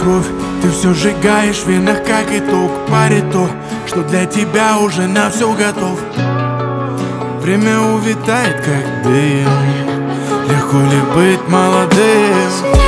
кровь, ты все сжигаешь в венах, как итог. Пари то, что для тебя уже на все готов. Время увитает, как дым. Легко ли быть молодым?